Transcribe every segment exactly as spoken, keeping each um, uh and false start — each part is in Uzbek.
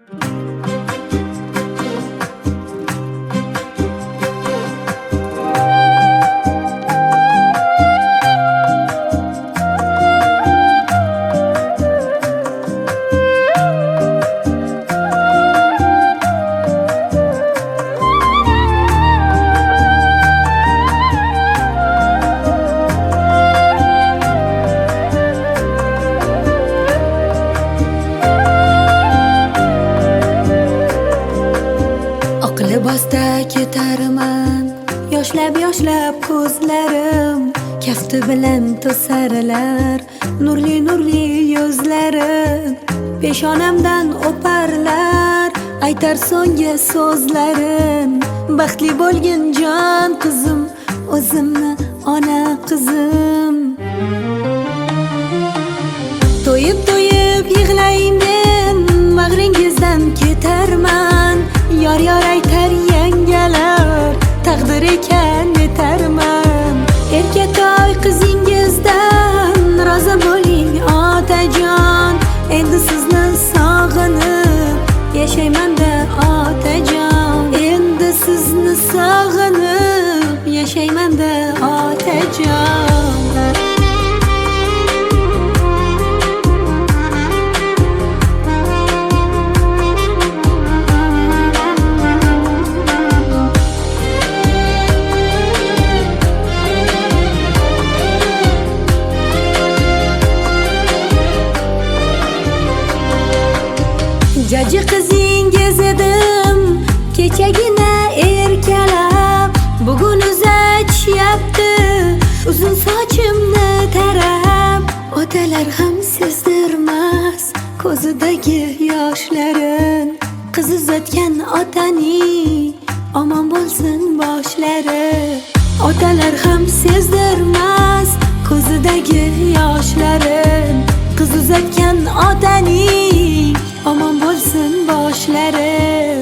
Libosda ketarman, yoshlab yoshlab ko'zlarim, kafti bilan to'sarlar nurli nurli yuzlarim, peshonamdan o'parlar aytar so'nggi so'zlarim. Baxtli bo'lgin jon qizim, o'zimni ona qizim. To'yib to'yib yig'layim men, bag'ringizdan ketarman. Yor yor aytar yangalar, taqdir ekan netarman. Erkatoy qizingizdan rozi bo'ling otajon. Endi sizni sog'inib yashayman-da otajon. Endi sizni sog'inib yashayman-da otajon. Jaji qizingiz edim, kechagina erkalab, bugun uzatishyapti uzun sochimni tarab. Otalar ham sezdirmas ko'zidagi yoshlarin, qiz uzatgan otaning omon bo'lsin boshlari. Otalar ham sezdirmas ko'zidagi yoshlarin, qiz uzatgan otaning omon bo'lsin boshlari.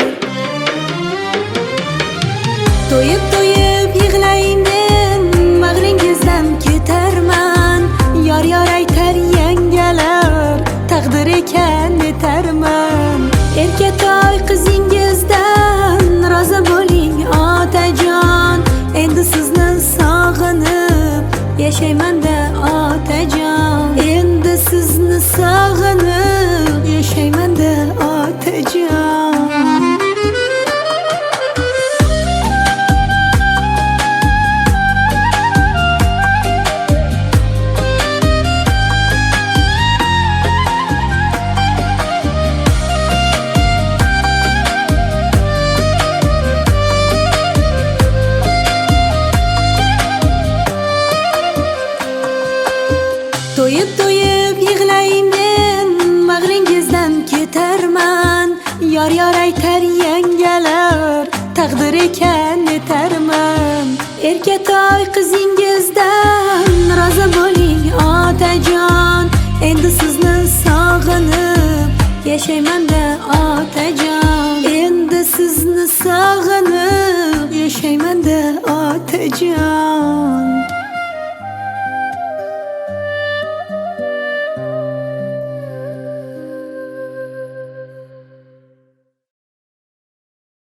To'yib to'yib yig'layim men, bag'ringizdan ketarman. Yor yor aytar yangalar, taqdir ekan netarman. Erkatoy qizingizdan rozi bo'ling otajon. Endi sizni sog'inib yashayman-da otajon. Endi sizni sog'inib yashayman-da otajon. To'yib to'yib yig'layim men, bag'ringizdan ketarman. Yor yor aytar yangalar, taqdir ekan netarman. Erkatoy qizingizdan rozi bo'ling otajon. Endi sizni sog'inib yashayman-da otajon. Endi sizni sog'inib yashayman-da otajon.